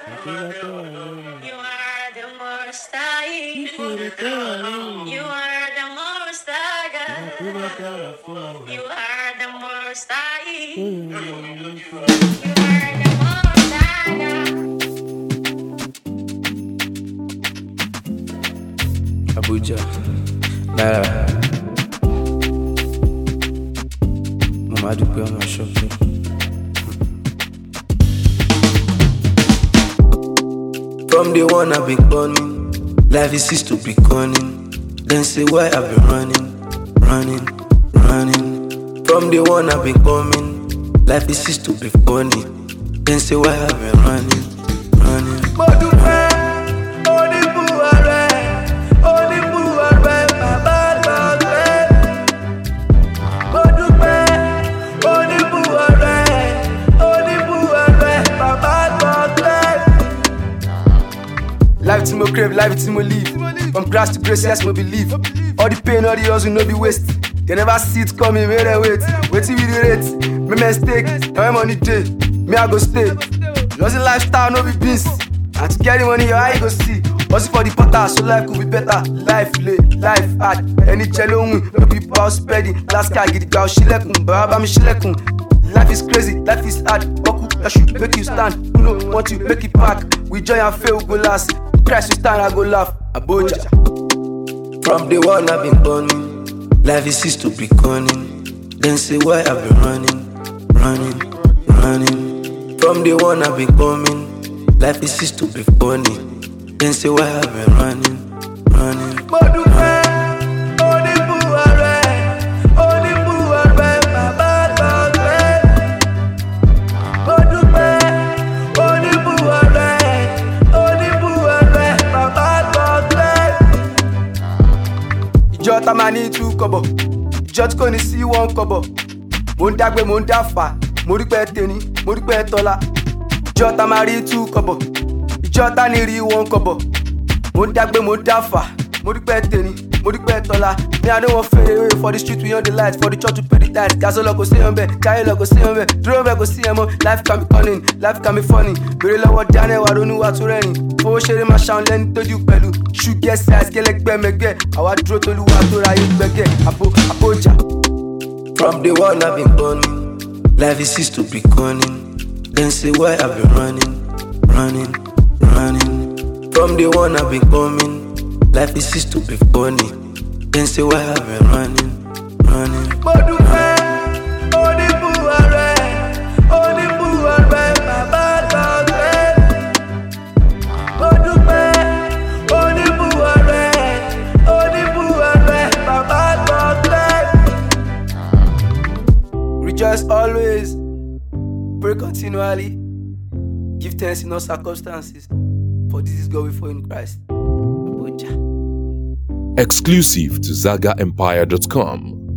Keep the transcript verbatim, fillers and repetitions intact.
You are the most high. You are the most high God. You are the most high. You are the most high God. Abuja, Naira, Mama Dupe on my shopping. From the one I've been burning, life is ceased to be cunning. Then say why I've been running, running, running. From the one I've been coming, life is ceased to be funny. Then say why I've been running, running. Life to my crave, life to my live. From grass to grace, yes, my believe. All the pain, all the hustle, no be waste. They never see it coming, wait and wait. Wait till we the rate. Me mistake, now I'm on the day. Me I go stay. Lost in lifestyle, no be beans. And to get the money, your eye go see. Hustle for the potter, so life could be better. Life late, life hard. Any jello win, no be boss spending. Last guy get the girl, she lekun, baba me she lekun. Life is crazy, life is hard. Boku, that should make you stand. Who know want you make it back? We join and fail, go last. Christ, you stand, I go laugh. Abuja. From the one I've been burning, life is ceased to be cunning. Then say why I've been running, running, running. From the one I've been coming, life is ceased to be funny. Then say why I've been running, running. Ìjọ ta máa ní two kọ́bọ̀, ìjọ tí kò ní sí one kọ́bọ̀. Mo ń dágbé, mo ń dáfà, mo rí pé tèmi, mo rí pé tọ́lá. Ìjọ ta máa rí two kọ́bọ̀, ìjọ ta ní rí one kọ́bọ̀. Mo ń dágbé, mo ń dáfà, mo rí pé tèmi, mo rí pé tọ́lá. Me I no wan fade away for the street we on the light, for the church to pay the tithe. Gasolo go stay on bed, Jaye go stay on bed, Duro go see emo. Life can be cunning, life can be funny. Bèrè lọ́wọ́ Daniel wa ronú wa tó rẹ́rìn. Fowó ṣeré máa ṣàwọn lẹ́ni tójú pẹ̀lú. Ṣùgẹ́ size kẹlẹ́gbẹ́ mẹ́gbẹ́. Àwa dúró tolúwa tó ra ayé gbẹ́gẹ́. Àbò àbójà. From the one I've been burning, life is ceased to be cunning. Then say why I've been running, running, running. From the one I've been coming, life is ceased to be funny. Then say why I've been running, running. Rejoice always, pray continually, give thanks in all circumstances, for this is God before in Christ. Exclusive to Zaga Empire dot com.